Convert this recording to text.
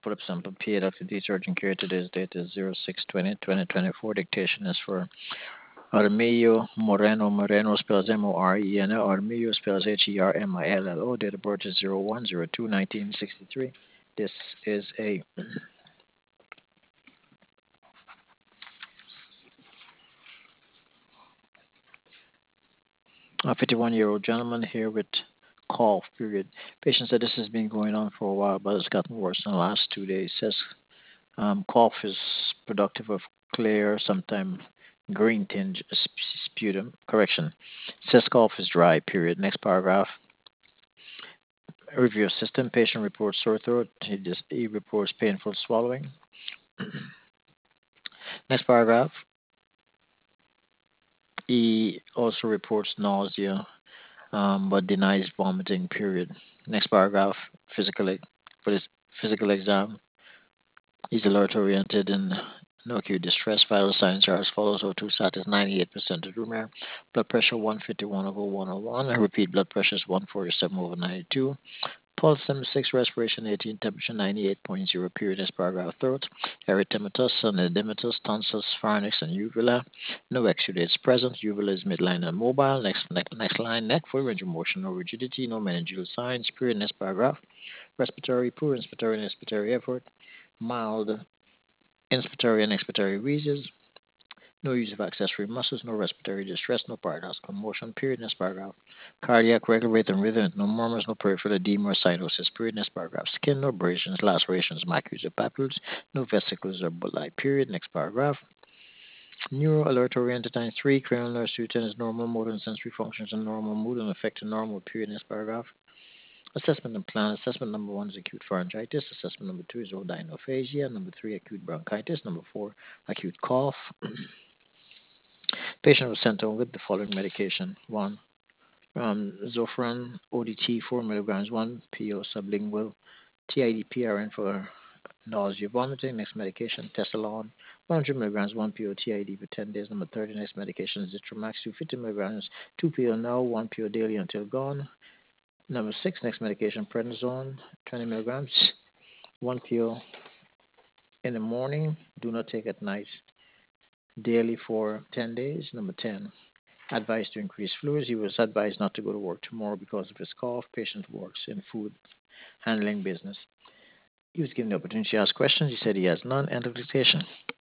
Put up some paper. Dr. D. Urgent Care. Today's date is 06/20/2024. Dictation is for Armillo Moreno. Moreno spells Moreno. Armillo spells Hermillo. Date of birth is 01/02/1963. This is a 51-year-old gentleman here with cough, period. Patient said this has been going on for a while, but it's gotten worse in the last 2 days. Says cough is productive of clear, sometimes green tinge sputum. Correction. Says cough is dry, period. Next paragraph. Review system. Patient reports sore throat. He reports painful swallowing. Next paragraph. He also reports nausea, but denies vomiting, period. Next paragraph. For this physical exam. He's alert oriented and no acute distress. Vital signs are as follows: O2 sat is 98% of room air. Blood pressure 151/101. I repeat, blood pressure is 147/92. Pulse 76, respiration 18, temperature 98.0, period. As paragraph throat. Erythematous and edematous, tonsils, pharynx, and uvula. No exudates present. Uvula is midline and mobile. Next line. Neck, full range of motion, no rigidity, no meningeal signs, period. Next paragraph. Respiratory, poor inspiratory and expiratory effort. Mild inspiratory and expiratory wheezes. No use of accessory muscles, no respiratory distress, no paradoxical motion, period. Next paragraph. Cardiac regular rate and rhythm, no murmurs, no peripheral edema or cyanosis, period. Next paragraph. Skin, no abrasions, lacerations, macules or papules, no vesicles or bulli, period. Next paragraph. Neuro alert oriented times 3, cranial nerve stimulation is normal, motor and sensory functions are normal, mood and affected normal, period. Next paragraph. Assessment and plan. Assessment number 1 is acute pharyngitis. Assessment number 2 is odynophagia. Number 3, acute bronchitis. Number 4, acute cough. Patient was sent home with the following medication: 1, Zofran ODT 4 milligrams, 1 PO sublingual, TID PRN for nausea, vomiting. Next medication, Tesalon, 100 milligrams, 1 PO TID for 10 days. Number 30, next medication, Zitromax, 250 milligrams, 2 PO now, 1 PO daily until gone. Number 6, next medication, prednisone, 20 milligrams, 1 PO in the morning, do not take at night, daily for 10 days. Number 10, advised to increase fluids. He was advised not to go to work tomorrow because of his cough. Patient works in food handling business. He was given the opportunity to ask questions. He said he has none. End of dictation.